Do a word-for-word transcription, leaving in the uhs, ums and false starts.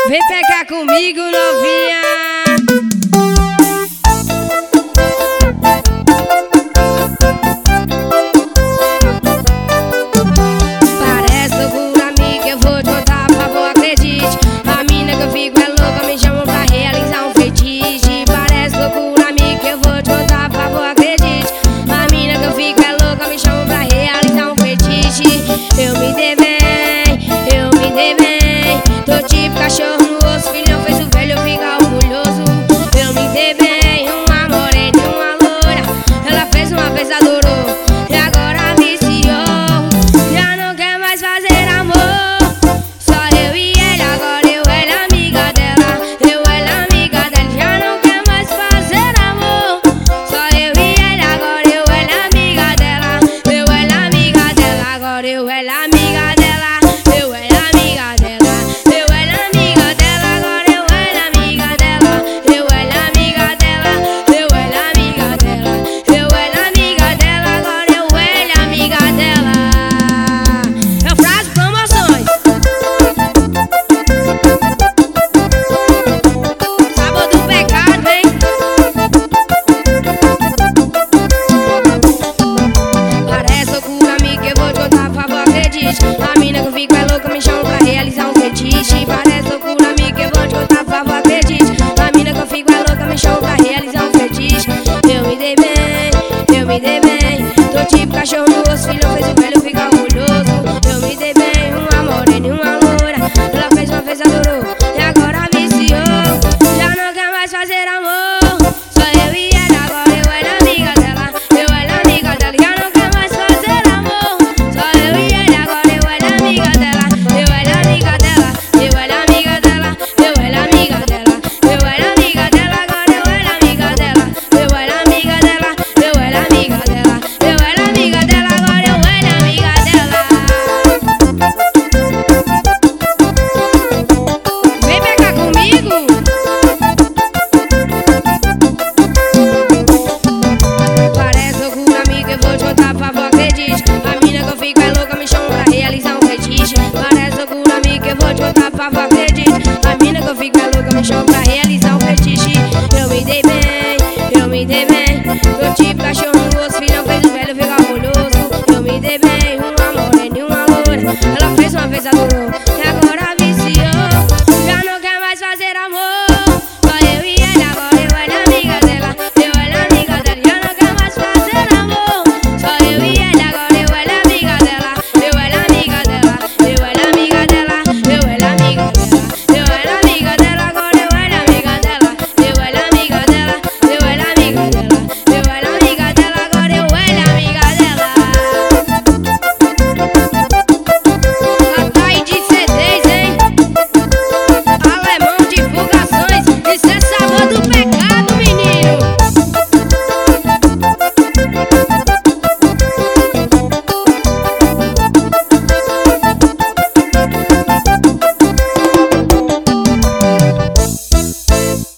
Vem pegar comigo, novinha. Parece loucura, amiga, eu vou te contar, por favor, acredite. A mina que eu fico é louca, me chamam pra realizar um fetiche. Parece loucura, amiga, eu vou te contar, por favor, acredite. A mina que eu fico é louca, me chamam pra realizar um fetiche. Eu me dei bem, eu me dei bem. Tô tipo cachorro no osso, filhão fez o velho ficar orgulhoso. Eu me dei bem, uma morena e uma loura. Ela fez uma vez, adorou, e agora viciou. Já não quer mais fazer amor, só eu e ele. Agora eu, ela, amiga dela, eu, ela, amiga dela. Já não quer mais fazer amor, só eu e ele. Agora eu, ela, amiga dela, eu, ela, amiga dela. Agora eu, ela, amiga dela, eu, ela, amiga dela. Eu, ela, amiga dela, agora eu, ela, amiga dela. Eu, ela, amiga dela, eu, ela, amiga dela. Eu, ela, amiga dela, agora eu, ela, amiga dela. É o Frase Promoções. Sabor do pecado, hein? Parece loucura, amiga, eu vou te contar, por favor, acredite. A mina que eu fico é louca, me chama pra realizar um fetiche. Parece loucura, amiga, eu vou te contar, por favor, acredite. A mina que eu fico é louca, me chama pra realizar um fetiche. Eu me dei bem, eu me dei bem. Tô tipo cachorro no osso, filhão fez o velho ficar orgulhoso. Eu me dei bem, uma morena e uma loura. Ela fez uma vez, adorou, e agora viciou. Já não quer mais fazer amor, só eu e ela. Agora eu era amiga dela, eu era amiga dela. Já não quer mais fazer amor, só eu e ela. Agora eu era amiga dela, eu era amiga dela. Eu era amiga dela, eu era amiga dela. Eu era amiga dela, agora eu era amiga dela. Eu era amiga dela, eu era amiga dela. Eu era amiga dela, agora eu era amiga dela. Vem pegar comigo. Parece loucura, amiga, eu vou te contar, por favor, acredite. A mina que eu fico é louca, me chama pra realizar um fetiche. Parece loucura, amiga, eu vou te contar, por favor, acredite. A mina que eu fico é louca, me chama pra realizar um fetiche. Eu me dei bem, eu me dei bem. Tô tipo cachorro no osso, filhão fez o velho ficar orgulhoso. Eu me dei bem, uma morena e uma loura. Ela fez uma vez, adorou,